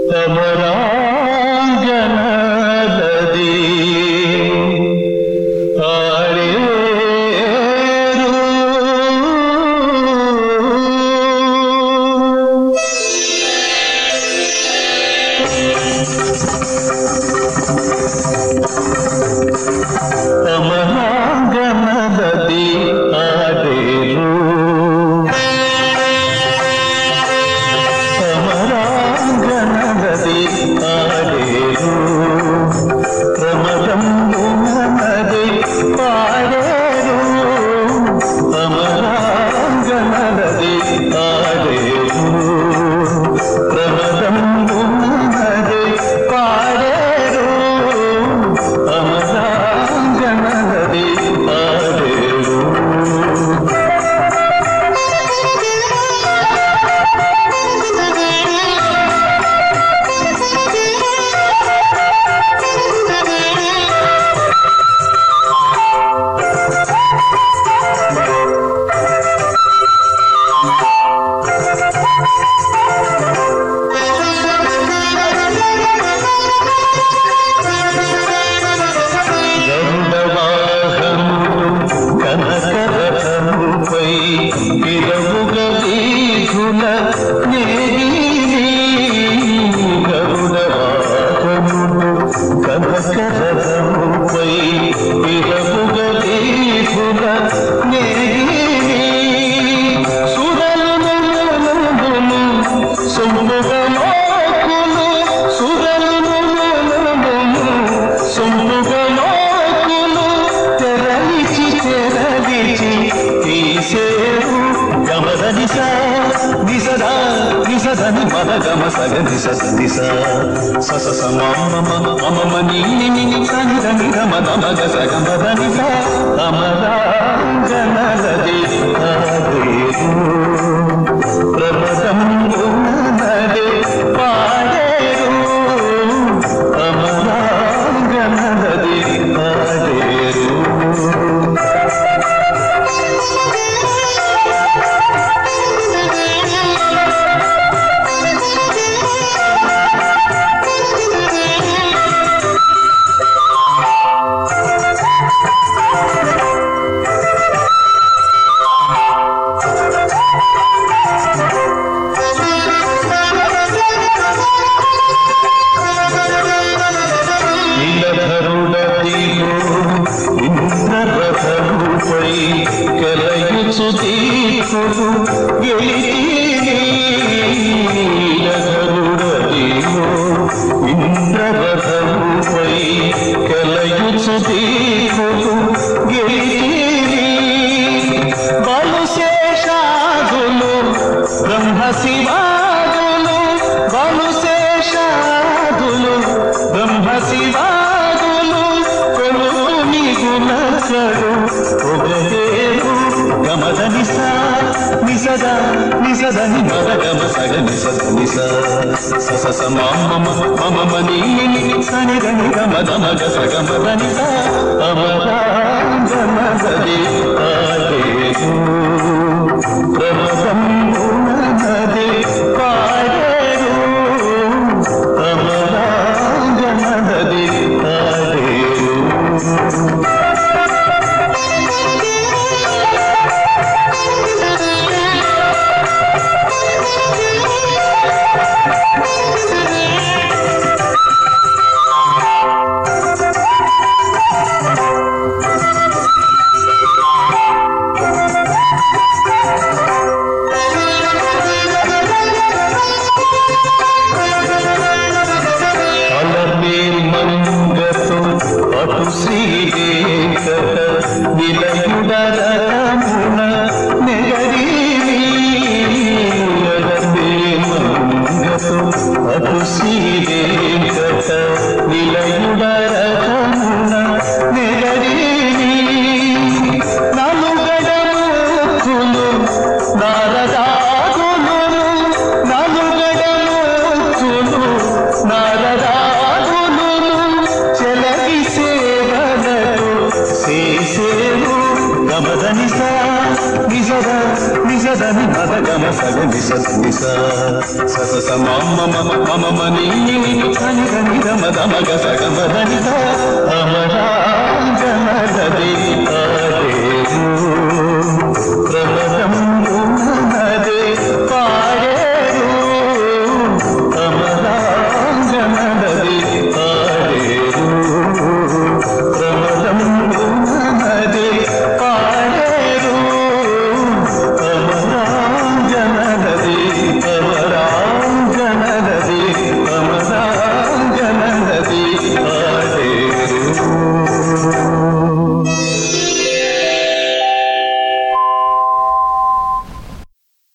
అమరాంగనలది అమరాంగనలది ఆడేరు అమరాంగనలది ఆడేరు ప్రమదంబునది పాడేరు అమరాంగనలది ఆడేరు ప్రమదంబునది పాడేరు అమరాంగనలది ఆడేరు కనకరథముపై విరవుగ వీధుల నేగిలి గరుడవాహనుడు కనకరథముపై విరవుగ వీధుల నేగిలి సురలును సొంపుగలోకులు సురలును సొంపుగలోకులు తెరలిచి తీసేరు గమదని నిసదా నిసదని మద గమ సగ నిస నిస సస సమమ మమ నీ సని దని గమ మగ సగ మద నిస అమరాంగనలది ఆడేరు ప్రమదంబునది పాడేరు అమరాంగనలది ఆడేరు ఇంద్రరథముపై కలయుచు దీపుడు గెలితిరగరుడదిలో ఇంద్రరథముపై కలయుచు దీపుడు గెలితిరి బలుశేషాదులు బ్రహ్మ శివాదులు బలుశేషాదులు బ్రహ్మ శివాదులు గుణకడు ఒకదేవు గమద నిస నిసద నిసదని మద గమ సగ నిసద నిస సస సమమ మమ నీ సని దని గమద మగ సగ మద నిస అమరాంగనలది ఆడేరు ప్రమదంబునది పాడేరు అమరాంగనలది ఆడేరు సగ నిస నిస స స స మమ మమ మమ మని ధని ధని రమ రమ గ సగ మదని అమరాంగన దేవి